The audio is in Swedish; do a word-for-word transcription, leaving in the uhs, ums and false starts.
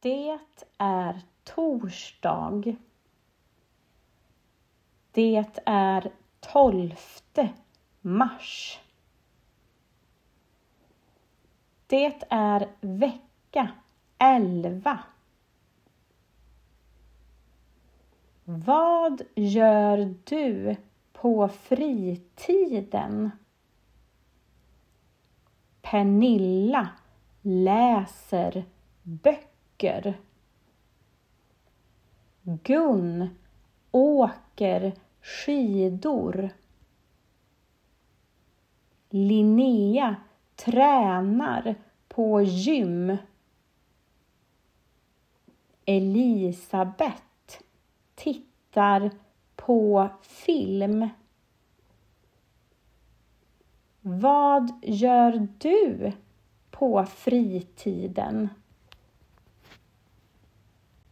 Det är torsdag. Det är tolfte mars. Det är vecka elva. Vad gör du på fritiden? Pernilla läser böcker. Gun åker skidor. Linnea tränar på gym. Elisabeth tittar på film. Vad gör du på fritiden?